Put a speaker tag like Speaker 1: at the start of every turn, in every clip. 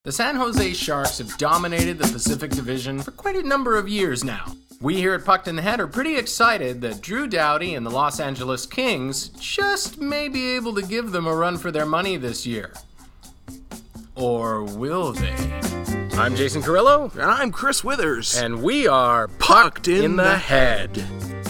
Speaker 1: The San Jose Sharks have dominated the Pacific Division for quite a number of years now. We here at Pucked in the Head are pretty excited that Drew Doughty and the Los Angeles Kings just may be able to give them a run for their money this year. Or will they? I'm Jason Carrillo.
Speaker 2: And I'm Chris Withers.
Speaker 1: And we are
Speaker 2: Pucked in the Head.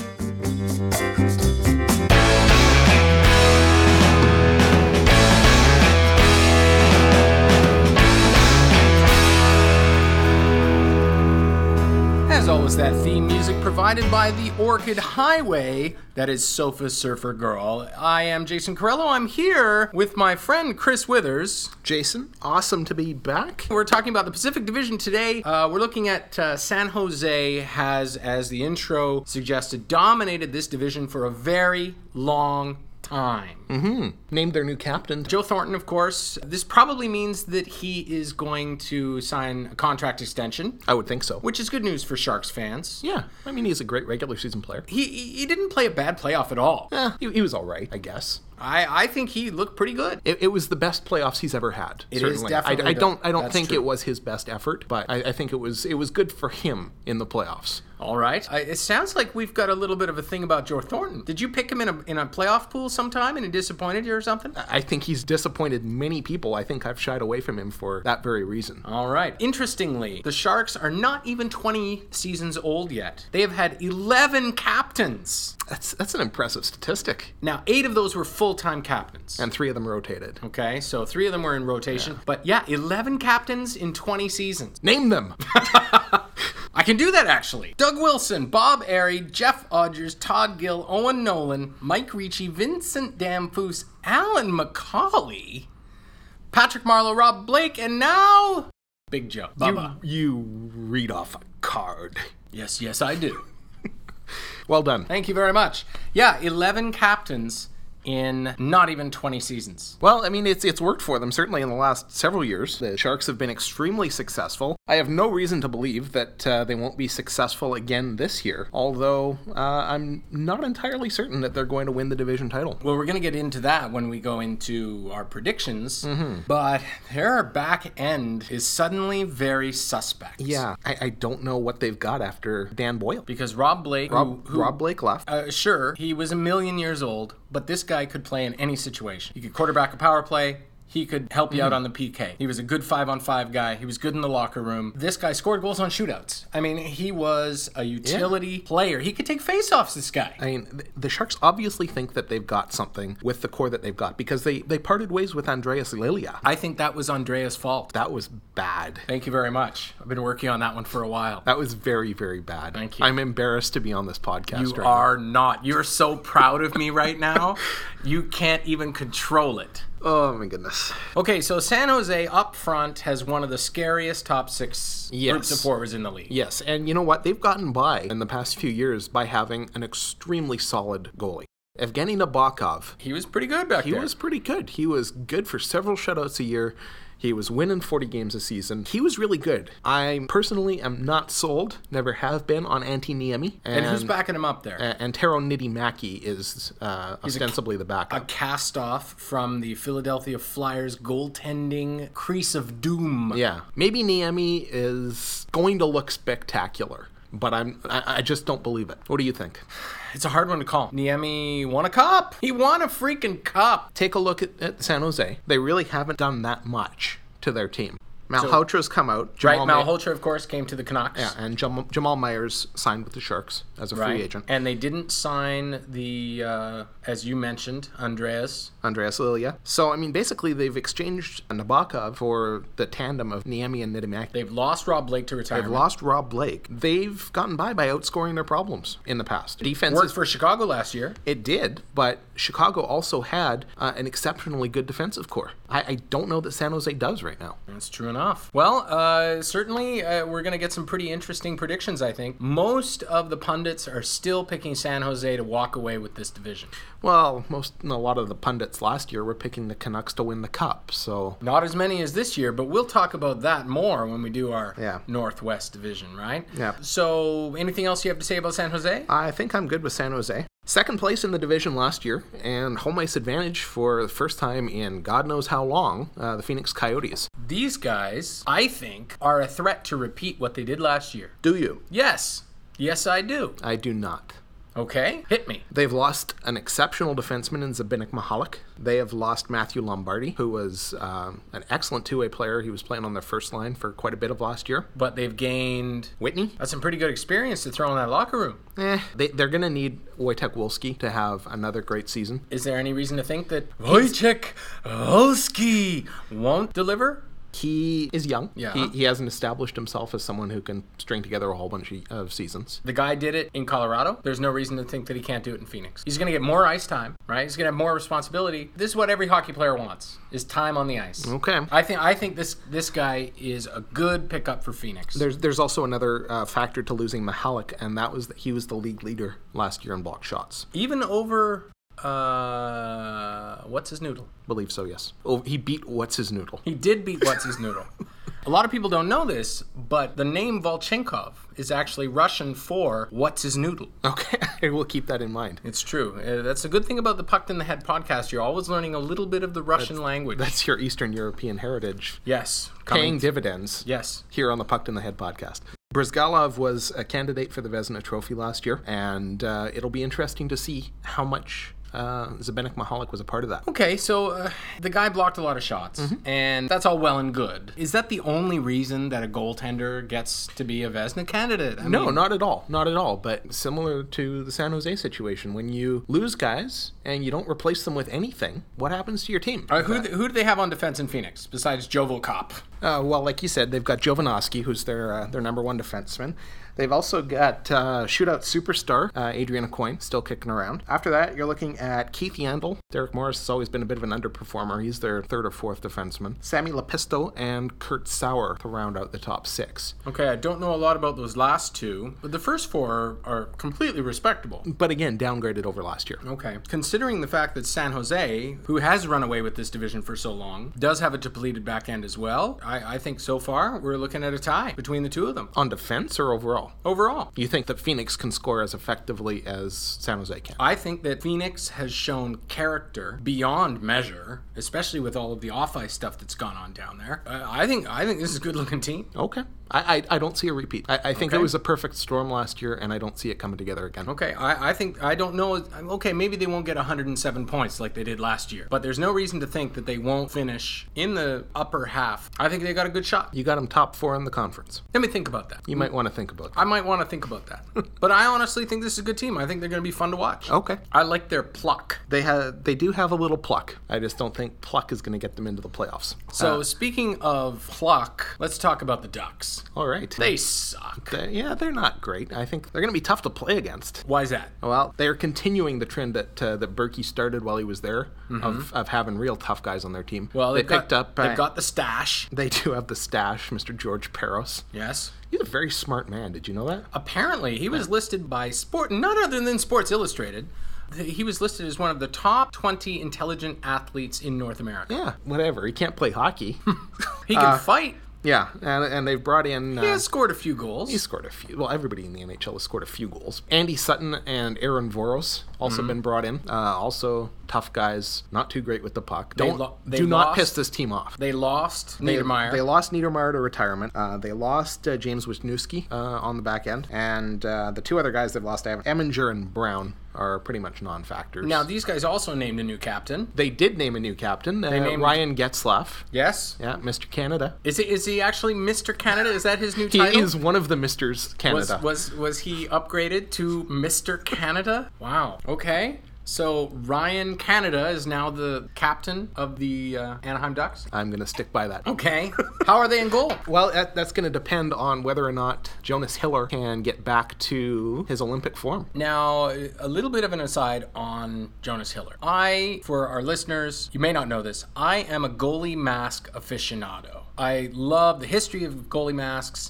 Speaker 1: As always, that theme music provided by the Orchid Highway, that is Sofa Surfer Girl. I am Jason Carrillo. I'm here with my friend Chris Withers.
Speaker 2: Jason, awesome to be back.
Speaker 1: We're talking about the Pacific Division today. We're looking at San Jose has, as the intro suggested, dominated this division for a very long time.
Speaker 2: Named their new captain.
Speaker 1: Joe Thornton, of course. This probably means that he is going to sign a contract extension.
Speaker 2: I would think so.
Speaker 1: Which is good news for Sharks fans.
Speaker 2: Yeah, I mean, he's a great regular season player.
Speaker 1: He didn't play a bad playoff at all.
Speaker 2: Yeah, he was all right, I guess.
Speaker 1: I think he looked pretty good.
Speaker 2: It was the best playoffs he's ever had.
Speaker 1: It
Speaker 2: certainly.
Speaker 1: is definitely.
Speaker 2: I don't think
Speaker 1: true.
Speaker 2: it was his best effort, but I think it was good for him in the playoffs.
Speaker 1: All right. It sounds like we've got a little bit of a thing about Joe Thornton. Did you pick him in a playoff pool sometime and it disappointed you or something?
Speaker 2: I think he's disappointed many people. I think I've shied away from him for that very reason.
Speaker 1: All right. Interestingly, the Sharks are not even 20 seasons old yet. They have had 11 captains.
Speaker 2: That's an impressive statistic.
Speaker 1: Now, 8 of those were full-time captains.
Speaker 2: And 3 of them rotated.
Speaker 1: Okay, so 3 of them were in rotation. Yeah. But yeah, 11 captains in 20 seasons.
Speaker 2: Name them!
Speaker 1: I can do that, actually. Doug Wilson, Bob Airey, Jeff Odgers, Todd Gill, Owen Nolan, Mike Ricci, Vincent Damphousse, Alan McCauley, Patrick Marleau, Rob Blake, and now Big Joe. Bubba.
Speaker 2: You read off a card.
Speaker 1: Yes, I do.
Speaker 2: Well done.
Speaker 1: Thank you very much. Yeah, 11 captains in not even 20 seasons.
Speaker 2: Well, I mean, it's worked for them, certainly in the last several years. The Sharks have been extremely successful. I have no reason to believe that they won't be successful again this year, although I'm not entirely certain that they're going to win the division title.
Speaker 1: Well, we're going to get into that when we go into our predictions, but their back end is suddenly very suspect.
Speaker 2: Yeah, I don't know what they've got after Dan Boyle.
Speaker 1: Because Rob Blake...
Speaker 2: Rob Blake left.
Speaker 1: Sure, he was a million years old, but this guy could play in any situation. He could quarterback a power play. He could help you out on the PK. He was a good 5-on-5 guy. He was good in the locker room. This guy scored goals on shootouts. I mean, he was a utility player. He could take faceoffs, this guy.
Speaker 2: I mean, the Sharks obviously think that they've got something with the core that they've got because they parted ways with Andreas Lilia.
Speaker 1: I think that was Andreas' fault.
Speaker 2: That was bad.
Speaker 1: Thank you very much. I've been working on that one for a while.
Speaker 2: That was very, very bad.
Speaker 1: Thank you.
Speaker 2: I'm embarrassed to be on this podcast
Speaker 1: You are not. You're so proud of me right now. You can't even control it.
Speaker 2: Oh, my goodness.
Speaker 1: Okay, so San Jose up front has one of the scariest top 6 groups of forwards in the league.
Speaker 2: Yes, and you know what? They've gotten by in the past few years by having an extremely solid goalie. Evgeny Nabokov.
Speaker 1: He was pretty good back there.
Speaker 2: He was pretty good. He was good for several shutouts a year. He was winning 40 games a season. He was really good. I personally am not sold, never have been, on Antti Niemi.
Speaker 1: And who's backing him up there?
Speaker 2: And Tero Niittymaki is ostensibly the backup.
Speaker 1: A cast-off from the Philadelphia Flyers goaltending crease of doom.
Speaker 2: Yeah. Maybe Niemi is going to look spectacular, but I just don't believe it. What do you think?
Speaker 1: It's a hard one to call. Niemi won a cup. He won a freaking cup.
Speaker 2: Take a look at San Jose. They really haven't done that much to their team. Malhotra's come out.
Speaker 1: Malhotra, of course, came to the Canucks.
Speaker 2: Yeah, and Jamal Myers signed with the Sharks as a free agent.
Speaker 1: And they didn't sign the, as you mentioned, Andreas
Speaker 2: Lilia. So, I mean, basically, they've exchanged Nabokov for the tandem of Niemi and Niittymaki.
Speaker 1: They've lost Rob Blake to retirement.
Speaker 2: They've gotten by outscoring their problems in the past.
Speaker 1: Defense worked for Chicago last year.
Speaker 2: It did, but Chicago also had an exceptionally good defensive core. I don't know that San Jose does right now.
Speaker 1: That's true enough. Well, certainly we're going to get some pretty interesting predictions, I think. Most of the pundits are still picking San Jose to walk away with this division.
Speaker 2: Well, a lot of the pundits last year were picking the Canucks to win the Cup, so...
Speaker 1: Not as many as this year, but we'll talk about that more when we do our Northwest division, right?
Speaker 2: Yeah.
Speaker 1: So, anything else you have to say about San Jose?
Speaker 2: I think I'm good with San Jose. Second place in the division last year, and home ice advantage for the first time in God knows how long, the Phoenix Coyotes.
Speaker 1: These guys, I think, are a threat to repeat what they did last year.
Speaker 2: Do you?
Speaker 1: Yes. Yes, I do.
Speaker 2: I do not.
Speaker 1: Okay, hit me.
Speaker 2: They've lost an exceptional defenseman in Zbigniew Michalek. They have lost Matthew Lombardi, who was an excellent two-way player. He was playing on their first line for quite a bit of last year.
Speaker 1: But they've gained...
Speaker 2: Whitney?
Speaker 1: That's some pretty good experience to throw in that locker room.
Speaker 2: They're going to need Wojciech Wolski to have another great season.
Speaker 1: Is there any reason to think that Wojciech Wolski won't deliver?
Speaker 2: He is young.
Speaker 1: Yeah.
Speaker 2: He hasn't established himself as someone who can string together a whole bunch of seasons.
Speaker 1: The guy did it in Colorado. There's no reason to think that he can't do it in Phoenix. He's going to get more ice time, right? He's going to have more responsibility. This is what every hockey player wants, is time on the ice.
Speaker 2: Okay.
Speaker 1: I think this guy is a good pickup for Phoenix.
Speaker 2: There's also another factor to losing Michalek, and that was that he was the league leader last year in block shots.
Speaker 1: Even over... what's his noodle?
Speaker 2: Believe so, yes. Oh, he beat What's His Noodle.
Speaker 1: He did beat What's His Noodle. A lot of people don't know this, but the name Volchenkov is actually Russian for What's His Noodle.
Speaker 2: Okay, we'll keep that in mind.
Speaker 1: It's true. That's a good thing about the Pucked in the Head podcast. You're always learning a little bit of the Russian language.
Speaker 2: That's your Eastern European heritage.
Speaker 1: Yes.
Speaker 2: Paying dividends.
Speaker 1: Yes.
Speaker 2: Here on the Pucked in the Head podcast. Brizgalov was a candidate for the Vezina Trophy last year, and it'll be interesting to see how much Zbigniew Michalek was a part of that.
Speaker 1: Okay, so the guy blocked a lot of shots, and that's all well and good. Is that the only reason that a goaltender gets to be a Vezina candidate? I
Speaker 2: mean,
Speaker 1: not
Speaker 2: not at all. Not at all. But similar to the San Jose situation, when you lose guys and you don't replace them with anything, what happens to your team?
Speaker 1: Who do they have on defense in Phoenix besides Jovo Kopp?
Speaker 2: Well, like you said, they've got Jovanovski, who's their number one defenseman. They've also got shootout superstar Adrian Coyne still kicking around. After that, you're looking at Keith Yandel. Derek Morris has always been a bit of an underperformer. He's their third or fourth defenseman. Sammy Lepisto and Kurt Sauer to round out the top six.
Speaker 1: Okay, I don't know a lot about those last two, but the first four are completely respectable.
Speaker 2: But again, downgraded over last year.
Speaker 1: Okay. Considering the fact that San Jose, who has run away with this division for so long, does have a depleted back end as well, I think so far we're looking at a tie between the two of them.
Speaker 2: On defense or overall?
Speaker 1: Overall.
Speaker 2: You think that Phoenix can score as effectively as San Jose can?
Speaker 1: I think that Phoenix has shown character beyond measure, especially with all of the off-ice stuff that's gone on down there. I think this is a good-looking team.
Speaker 2: Okay. I don't see a repeat. I think it was a perfect storm last year, and I don't see it coming together again.
Speaker 1: Okay, I don't know. Okay, maybe they won't get 107 points like they did last year, but there's no reason to think that they won't finish in the upper half. I think they got a good shot.
Speaker 2: You got them top 4 in the conference.
Speaker 1: Let me think about that.
Speaker 2: You might want to think about that.
Speaker 1: I might want to think about that. But I honestly think this is a good team. I think they're going to be fun to watch.
Speaker 2: Okay.
Speaker 1: I like their pluck.
Speaker 2: They do have a little pluck. I just don't think pluck is going to get them into the playoffs.
Speaker 1: So speaking of pluck, let's talk about the Ducks.
Speaker 2: All right.
Speaker 1: They suck.
Speaker 2: They're not great. I think they're going to be tough to play against.
Speaker 1: Why is that?
Speaker 2: Well, they're continuing the trend that Berkey started while he was there of having real tough guys on their team.
Speaker 1: Well, they've got the stash.
Speaker 2: They do have the stash, Mr. George Peros.
Speaker 1: Yes.
Speaker 2: He's a very smart man. Did you know that?
Speaker 1: Apparently, he was listed by none other than Sports Illustrated. He was listed as one of the top 20 intelligent athletes in North America.
Speaker 2: Yeah, whatever. He can't play hockey.
Speaker 1: He can fight.
Speaker 2: Yeah, and they've brought in...
Speaker 1: he has scored a few goals.
Speaker 2: He scored a few. Well, everybody in the NHL has scored a few goals. Andy Sutton and Aaron Voros also been brought in. Also, tough guys, not too great with the puck. Do not piss this team off.
Speaker 1: They lost Niedermeyer.
Speaker 2: They lost Niedermeyer to retirement. They lost James Wisniewski on the back end. And the two other guys they've lost, Eminger and Brown, are pretty much non-factors.
Speaker 1: Now, these guys also named a new captain.
Speaker 2: They did name a new captain. They named Ryan Getzlaff.
Speaker 1: Yes.
Speaker 2: Yeah, Mr. Canada.
Speaker 1: Is he actually Mr. Canada? Is that his new title?
Speaker 2: He is one of the Misters Canada.
Speaker 1: Was he upgraded to Mr. Canada? Wow. Okay. So Ryan Canada is now the captain of the Anaheim Ducks?
Speaker 2: I'm going to stick by that.
Speaker 1: Okay. How are they in goal?
Speaker 2: Well, that's going to depend on whether or not Jonas Hiller can get back to his Olympic form.
Speaker 1: Now, a little bit of an aside on Jonas Hiller. For our listeners, you may not know this, I am a goalie mask aficionado. I love the history of goalie masks.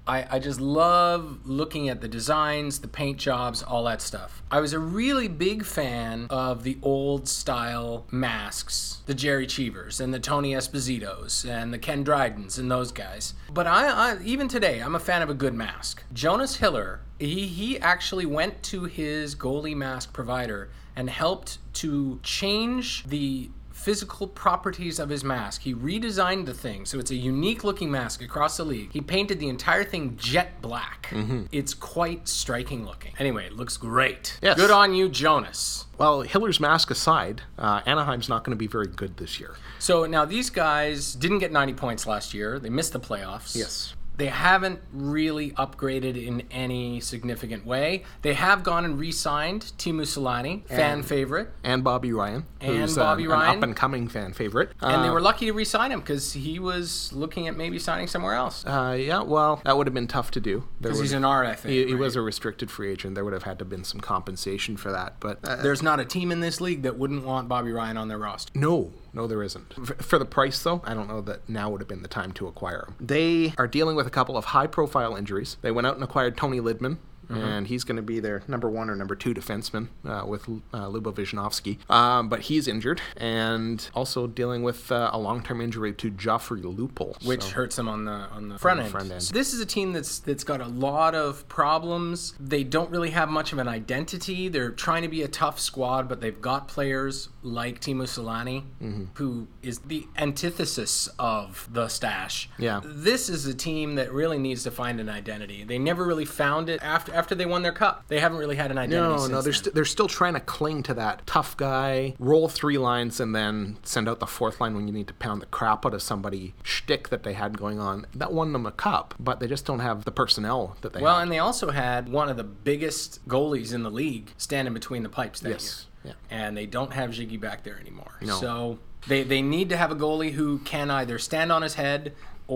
Speaker 1: I just love looking at the designs, the paint jobs, all that stuff. I was a really big fan of the old style masks, the Jerry Cheevers and the Tony Espositos and the Ken Drydens and those guys. But I even today, I'm a fan of a good mask. Jonas Hiller, he actually went to his goalie mask provider and helped to change the physical properties of his mask. He redesigned the thing, so it's a unique looking mask across the league. He painted the entire thing jet black. It's quite striking looking. Anyway, it looks great.
Speaker 2: Yes.
Speaker 1: Good on you, Jonas.
Speaker 2: Well, Hiller's mask aside, Anaheim's not going to be very good this year.
Speaker 1: So now these guys didn't get 90 points last year. They missed the playoffs.
Speaker 2: Yes.
Speaker 1: They haven't really upgraded in any significant way. They have gone and re-signed Teemu Selanne, fan favorite.
Speaker 2: And Bobby Ryan, who's
Speaker 1: Bobby
Speaker 2: an
Speaker 1: Ryan.
Speaker 2: up-and-coming fan favorite.
Speaker 1: And they were lucky to re-sign him because he was looking at maybe signing somewhere else.
Speaker 2: Yeah, well, that would have been tough to do.
Speaker 1: Because he's an RFA.
Speaker 2: He was a restricted free agent. There would have had to have been some compensation for that. But
Speaker 1: there's not a team in this league that wouldn't want Bobby Ryan on their roster.
Speaker 2: No, there isn't. For the price, though, I don't know that now would have been the time to acquire him. They are dealing with a couple of high-profile injuries. They went out and acquired Tony Lidman, and he's going to be their number 1 or number 2 defenseman with Lubo Visnovsky. But he's injured, and also dealing with a long-term injury to Joffrey Lupul.
Speaker 1: Which hurts him on the front end. So this is a team that's got a lot of problems. They don't really have much of an identity. They're trying to be a tough squad, but they've got players like Teemu Selanne, who is the antithesis of the Stash.
Speaker 2: Yeah.
Speaker 1: This is a team that really needs to find an identity. They never really found it after they won their cup. They haven't really had an identity since then.
Speaker 2: They're still trying to cling to that tough guy, roll 3 lines, and then send out the 4th line when you need to pound the crap out of somebody shtick that they had going on. That won them a cup, but they just don't have the personnel that they have.
Speaker 1: Well, and they also had one of the biggest goalies in the league standing between the pipes that year.
Speaker 2: Yeah.
Speaker 1: And they don't have Ziggy back there anymore.
Speaker 2: No.
Speaker 1: So they need to have a goalie who can either stand on his head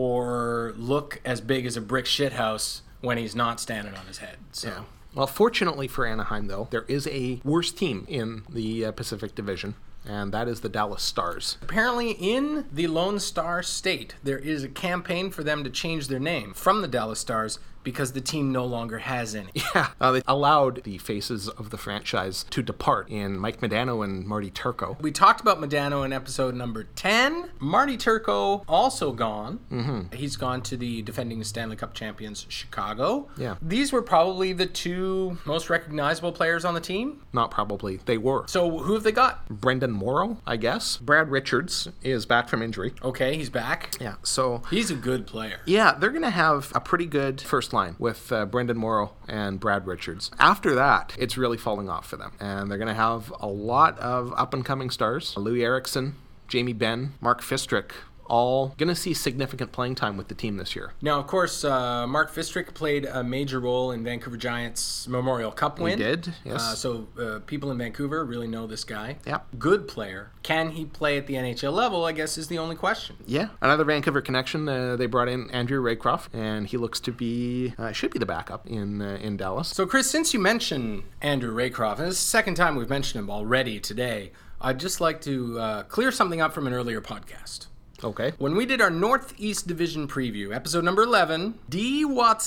Speaker 1: or look as big as a brick shithouse when he's not standing on his head. So.
Speaker 2: Yeah. Well, fortunately for Anaheim, though, there is a worse team in the Pacific Division, and that is the Dallas Stars.
Speaker 1: Apparently, in the Lone Star State, there is a campaign for them to change their name from the Dallas Stars because the team no longer has any.
Speaker 2: Yeah, they allowed the faces of the franchise to depart in Mike Modano and Marty Turco.
Speaker 1: We talked about Modano in episode number 10. Marty Turco also gone. He's gone to the defending Stanley Cup champions, Chicago.
Speaker 2: Yeah.
Speaker 1: These were probably the 2 most recognizable players on the team.
Speaker 2: Not probably. They were.
Speaker 1: So who have they got?
Speaker 2: Brendan Morrow, I guess. Brad Richards is back from injury.
Speaker 1: Okay, he's back.
Speaker 2: Yeah, so...
Speaker 1: He's a good player.
Speaker 2: Yeah, they're going to have a pretty good first line with Brendan Morrow and Brad Richards. After that, it's really falling off for them. And they're going to have a lot of up-and-coming stars. Louis Eriksson, Jamie Benn, Mark Fistrick, all going to see significant playing time with the team this year.
Speaker 1: Now, of course, Mark Fistrick played a major role in Vancouver Giants' Memorial Cup win.
Speaker 2: He did, yes.
Speaker 1: So people in Vancouver really know this guy.
Speaker 2: Yeah.
Speaker 1: Good player. Can he play at the NHL level, I guess, is the only question.
Speaker 2: Yeah. Another Vancouver connection, they brought in Andrew Raycroft, and he looks to be, should be the backup in Dallas.
Speaker 1: So, Chris, since you mentioned Andrew Raycroft, and this is the second time we've mentioned him already today, I'd just like to clear something up from an earlier podcast.
Speaker 2: Okay.
Speaker 1: When we did our Northeast Division preview, episode number 11, D.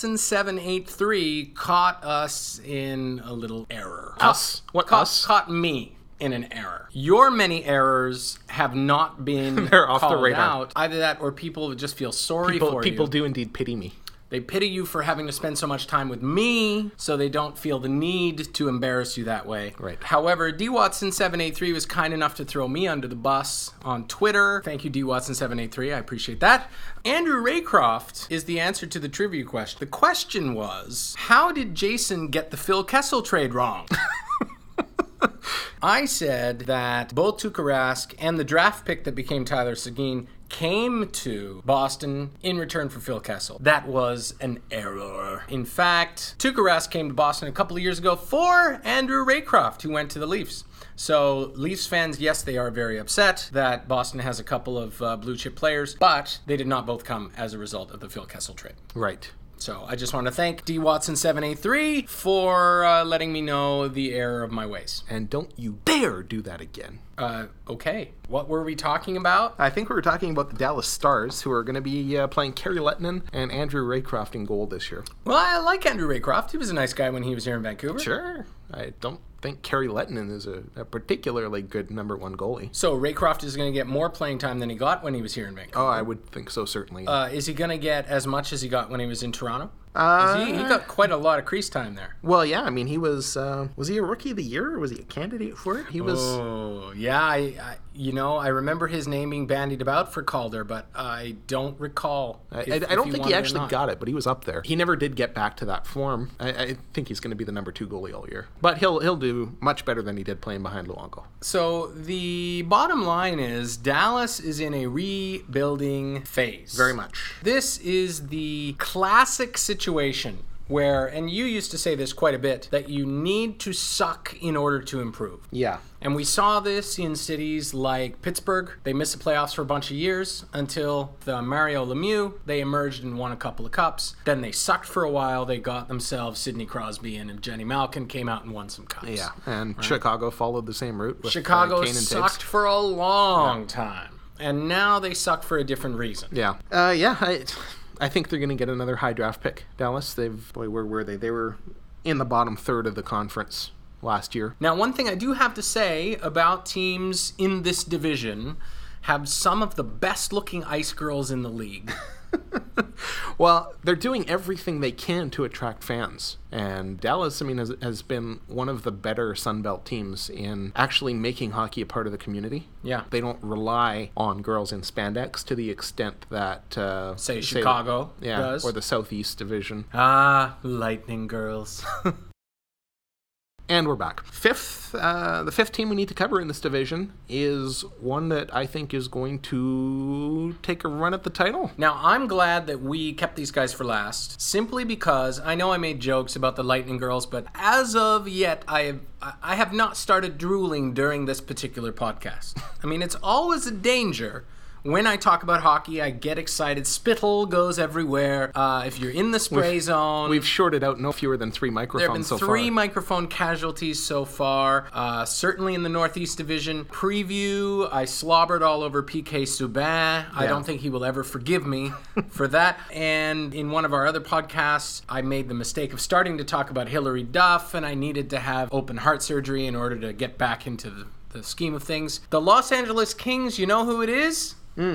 Speaker 1: Watson783 caught us in a little error.
Speaker 2: Us? What us?
Speaker 1: Caught me in an error. Your many errors have not been
Speaker 2: They're off the
Speaker 1: called
Speaker 2: radar.
Speaker 1: out. Either that or people just feel sorry for you.
Speaker 2: People do indeed pity me.
Speaker 1: They pity you for having to spend so much time with me, so they don't feel the need to embarrass you that way.
Speaker 2: Right.
Speaker 1: However, DWatson783 was kind enough to throw me under the bus on Twitter. Thank you, DWatson783. I appreciate that. Andrew Raycroft is the answer to the trivia question. The question was, how did Jason get the Phil Kessel trade wrong? I said that both Tuukka Rask and the draft pick that became Tyler Seguin came to Boston in return for Phil Kessel. That was an error. In fact, Tuukka Rask came to Boston a couple of years ago for Andrew Raycroft, who went to the Leafs. So Leafs fans, yes, they are very upset that Boston has a couple of blue chip players, but they did not both come as a result of the Phil Kessel trade.
Speaker 2: Right.
Speaker 1: So I just want to thank D Watson 783 for letting me know the error of my ways.
Speaker 2: And don't you dare do that again.
Speaker 1: Okay. What were we talking about?
Speaker 2: I think we were talking about the Dallas Stars, who are going to be playing Kerry Lettinen and Andrew Raycroft in goal this year.
Speaker 1: Well, I like Andrew Raycroft. He was a nice guy when he was here in Vancouver.
Speaker 2: Sure. I don't think Kerry Lettinen is a particularly good number one goalie.
Speaker 1: So Raycroft is going to get more playing time than he got when he was here in Vancouver.
Speaker 2: Oh, I would think so, certainly.
Speaker 1: Is he going to get as much as he got when he was in Toronto? He got quite a lot of crease time there.
Speaker 2: Well, yeah. I mean, he was he a Rookie of the Year, or was he a candidate for it? He was.
Speaker 1: Oh, yeah. I remember his name being bandied about for Calder, but I don't recall.
Speaker 2: I don't think he actually got it, but he was up there. He never did get back to that form. I think he's going to be the number 2 goalie all year, but he'll do much better than he did playing behind Luongo.
Speaker 1: So the bottom line is Dallas is in a rebuilding phase.
Speaker 2: Very much.
Speaker 1: This is the classic situation where, and you used to say this quite a bit, that you need to suck in order to improve.
Speaker 2: Yeah.
Speaker 1: And we saw this in cities like Pittsburgh. They missed the playoffs for a bunch of years until the Mario Lemieux. They emerged and won a couple of cups. Then they sucked for a while. They got themselves Sidney Crosby and Jenny Malkin came out and won some cups.
Speaker 2: Yeah, and right? Chicago followed the same route. With,
Speaker 1: Chicago
Speaker 2: Kane and
Speaker 1: sucked for a long time. And now they suck for a different reason.
Speaker 2: Yeah. I think they're going to get another high draft pick, Dallas. Where were they? They were in the bottom third of the conference last year.
Speaker 1: Now, one thing I do have to say about teams in this division have some of the best-looking ice girls in the league.
Speaker 2: Well, they're doing everything they can to attract fans. And Dallas, I mean, has been one of the better Sunbelt teams in actually making hockey a part of the community.
Speaker 1: Yeah.
Speaker 2: They don't rely on girls in spandex to the extent that...
Speaker 1: say Chicago does.
Speaker 2: Or the Southeast Division.
Speaker 1: Ah, Lightning girls.
Speaker 2: And we're back. The fifth team we need to cover in this division is one that I think is going to take a run at the title.
Speaker 1: Now, I'm glad that we kept these guys for last, simply because I know I made jokes about the Lightning girls, but as of yet, I have not started drooling during this particular podcast. I mean, it's always a danger. When I talk about hockey, I get excited. Spittle goes everywhere. If you're in the spray zone...
Speaker 2: We've shorted out no fewer than 3 microphones so far.
Speaker 1: There have been 3 microphone casualties so far. Certainly in the Northeast Division. Preview, I slobbered all over PK Subban. Yeah. I don't think he will ever forgive me for that. And in one of our other podcasts, I made the mistake of starting to talk about Hillary Duff, and I needed to have open heart surgery in order to get back into the scheme of things. The Los Angeles Kings, you know who it is?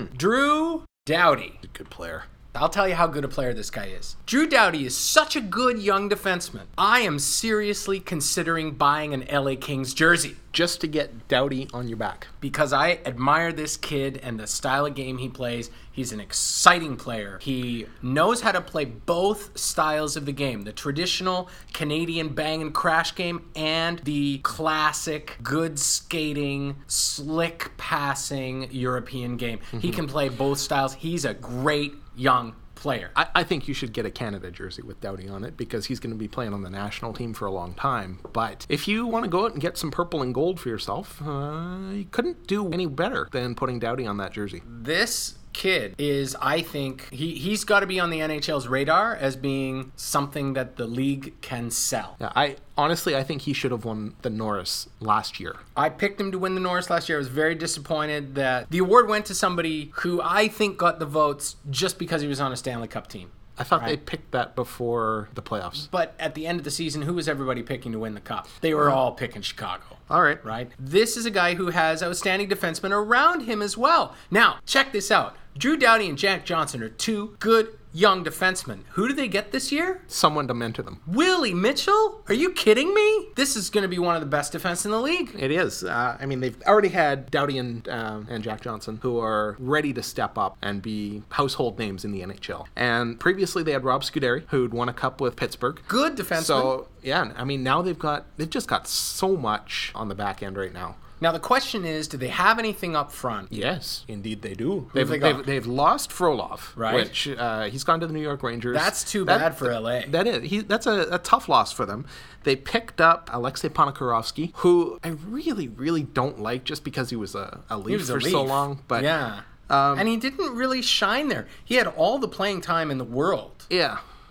Speaker 1: Drew Doughty.
Speaker 2: A good player.
Speaker 1: I'll tell you how good a player this guy is. Drew Doughty is such a good young defenseman. I am seriously considering buying an LA Kings jersey.
Speaker 2: Just to get Doughty on your back.
Speaker 1: Because I admire this kid and the style of game he plays. He's an exciting player. He knows how to play both styles of the game. The traditional Canadian bang and crash game and the classic good skating, slick passing European game. Mm-hmm. He can play both styles. He's a great young player.
Speaker 2: I think you should get a Canada jersey with Doughty on it because he's going to be playing on the national team for a long time. But if you want to go out and get some purple and gold for yourself, you couldn't do any better than putting Doughty on that jersey.
Speaker 1: This kid is, I think, he's got to be on the NHL's radar as being something that the league can sell.
Speaker 2: Yeah, I think he should have won the Norris last year.
Speaker 1: I picked him to win the Norris last year. I was very disappointed that the award went to somebody who I think got the votes just because he was on a Stanley Cup team.
Speaker 2: I thought they picked that before the playoffs.
Speaker 1: But at the end of the season, who was everybody picking to win the cup? They were all picking Chicago.
Speaker 2: All right.
Speaker 1: Right? This is a guy who has outstanding defensemen around him as well. Now, check this out. Drew Doughty and Jack Johnson are 2 good young defensemen. Who do they get this year?
Speaker 2: Someone to mentor them.
Speaker 1: Willie Mitchell? Are you kidding me? This is going to be one of the best defense in the league.
Speaker 2: It is. I mean, they've already had Doughty and Jack Johnson, who are ready to step up and be household names in the NHL. And previously they had Rob Scuderi, who'd won a cup with Pittsburgh.
Speaker 1: Good defenseman.
Speaker 2: So, yeah, I mean, now they've just got so much on the back end right now.
Speaker 1: Now, the question is, do they have anything up front?
Speaker 2: Yes, indeed they do.
Speaker 1: They've
Speaker 2: lost Frolov,
Speaker 1: right?
Speaker 2: Which he's gone to the New York Rangers.
Speaker 1: That's too bad for LA.
Speaker 2: That's a tough loss for them. They picked up Alexei Ponikarovsky, who I really, really don't like just because he was a Leaf for so long. But
Speaker 1: yeah. And he didn't really shine there. He had all the playing time in the world.
Speaker 2: Yeah.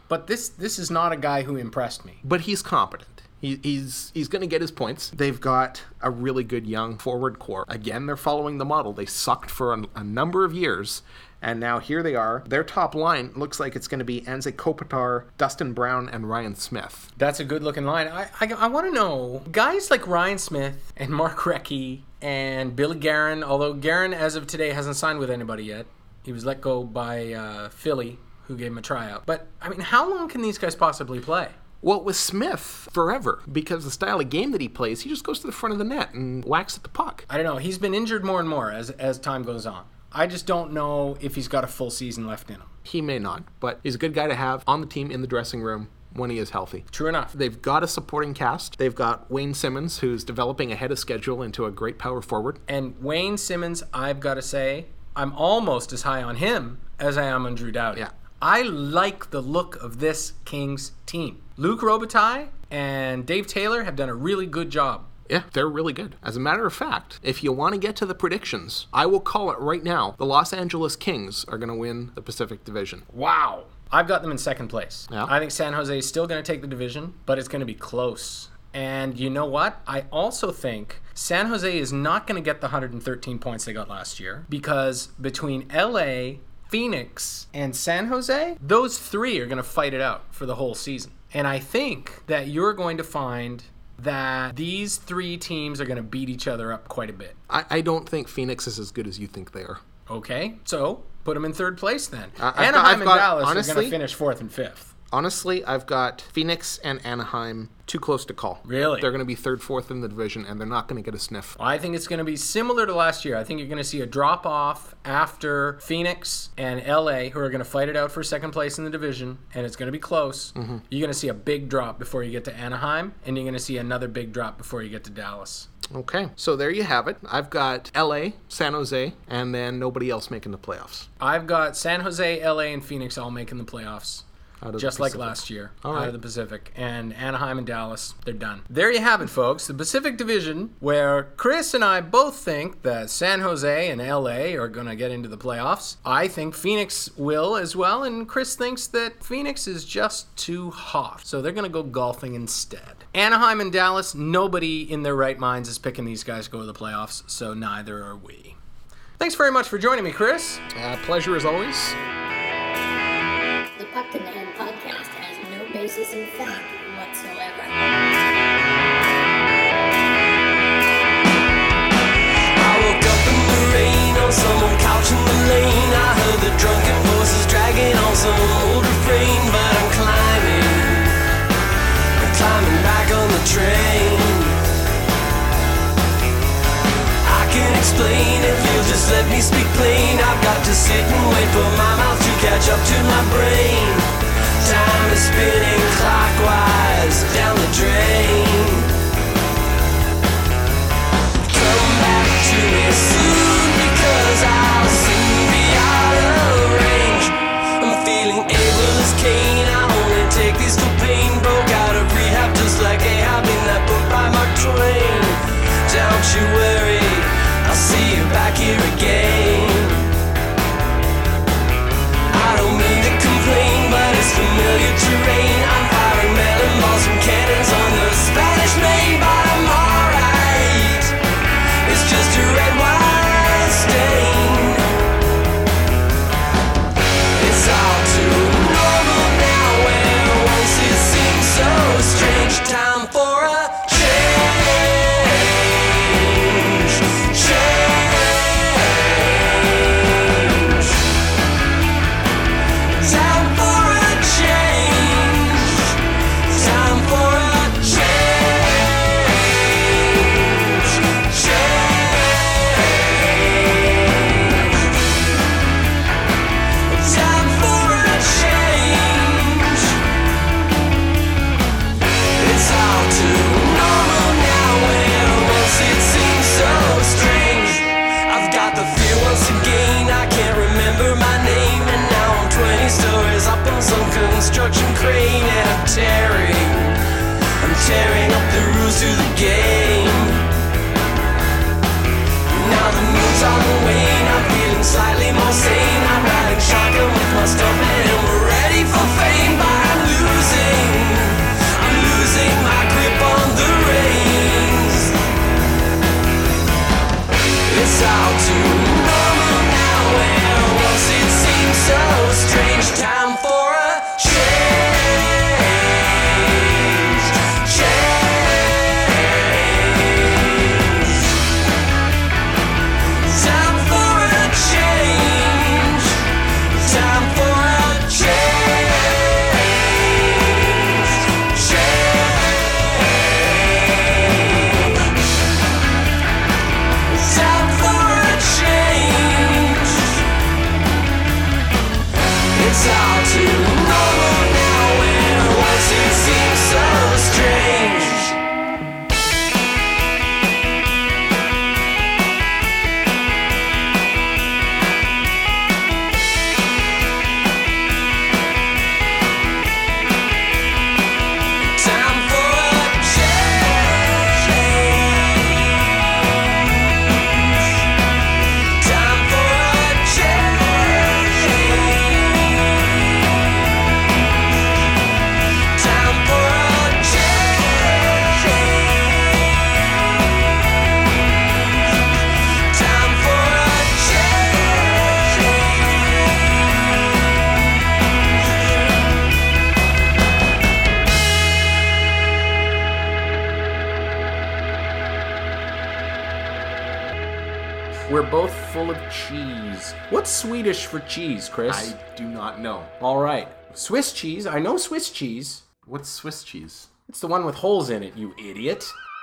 Speaker 1: But this is not a guy who impressed me.
Speaker 2: But he's competent. He's going to get his points. They've got a really good young forward core. Again, they're following the model. They sucked for a number of years, and now here they are. Their top line looks like it's going to be Anze Kopitar, Dustin Brown, and Ryan Smith.
Speaker 1: That's a good-looking line. I want to know, guys like Ryan Smith and Mark Recchi and Billy Guerin, although Guerin, as of today, hasn't signed with anybody yet. He was let go by Philly, who gave him a tryout. But, I mean, how long can these guys possibly play?
Speaker 2: Well, with Smith, forever, because the style of game that he plays, he just goes to the front of the net and whacks at the puck.
Speaker 1: I don't know. He's been injured more and more as time goes on. I just don't know if he's got a full season left in him.
Speaker 2: He may not, but he's a good guy to have on the team in the dressing room when he is healthy.
Speaker 1: True enough.
Speaker 2: They've got a supporting cast. They've got Wayne Simmons, who's developing ahead of schedule into a great power forward.
Speaker 1: And Wayne Simmons, I've got to say, I'm almost as high on him as I am on Drew Doughty.
Speaker 2: Yeah.
Speaker 1: I like the look of this Kings team. Luc Robitaille and Dave Taylor have done a really good job.
Speaker 2: Yeah, they're really good. As a matter of fact, if you want to get to the predictions, I will call it right now. The Los Angeles Kings are going to win the Pacific Division.
Speaker 1: Wow. I've got them in second place.
Speaker 2: Yeah.
Speaker 1: I think San Jose is still going to take the division, but it's going to be close. And you know what? I also think San Jose is not going to get the 113 points they got last year, because between LA, Phoenix, and San Jose, those three are going to fight it out for the whole season. And I think that you're going to find that these three teams are going to beat each other up quite a bit.
Speaker 2: I don't think Phoenix is as good as you think they are.
Speaker 1: Okay, so put them in third place then.
Speaker 2: I've
Speaker 1: Anaheim and
Speaker 2: got,
Speaker 1: Dallas
Speaker 2: honestly,
Speaker 1: are going to finish fourth and fifth.
Speaker 2: Honestly, I've got Phoenix and Anaheim too close to call.
Speaker 1: Really?
Speaker 2: They're going to be third, fourth in the division, and they're not going to get a sniff.
Speaker 1: I think it's going to be similar to last year. I think you're going to see a drop-off after Phoenix and LA, who are going to fight it out for second place in the division, and it's going to be close. Mm-hmm. You're going to see a big drop before you get to Anaheim, and you're going to see another big drop before you get to Dallas.
Speaker 2: Okay, so there you have it. I've got LA, San Jose, and then nobody else making the playoffs.
Speaker 1: I've got San Jose, LA, and Phoenix all making the playoffs. Just like last year, out of the Pacific. And Anaheim and Dallas, they're done. There you have it, folks. The Pacific Division, where Chris and I both think that San Jose and LA are going to get into the playoffs. I think Phoenix will as well, and Chris thinks that Phoenix is just too hot. So they're going to go golfing instead. Anaheim and Dallas, nobody in their right minds is picking these guys to go to the playoffs, so neither are we. Thanks very much for joining me, Chris.
Speaker 2: Pleasure as always.
Speaker 3: The Puck in the Head podcast has no basis in fact whatsoever.
Speaker 4: I woke up in the rain on some couch in the lane. I heard the drunken voices dragging on some old refrain, but I'm climbing back on the train. I can't explain if you'll just let me speak plain. I've got to sit and wait for my mouth to catch up to my brain. Time is spinning clockwise down the drain. Come back to me soon, because I'll soon be out of range. I'm feeling able as Cain. I only take these for pain. Broke out of rehab just like Ahab in that book by Mark Twain. Don't you worry, I'll see you back here again. I don't mean to complain, but it's familiar terrain. I'm firing melon balls from cannons on the Spanish Main, but I'm alright. It's just a red wine stain. It's all too normal now, where once it seemed so strange. Time for a change. Change.
Speaker 1: We're both full of cheese. What's Swedish for cheese, Chris?
Speaker 2: I do not know.
Speaker 1: All right. Swiss cheese. I know Swiss cheese.
Speaker 2: What's Swiss cheese?
Speaker 1: It's the one with holes in it, you idiot.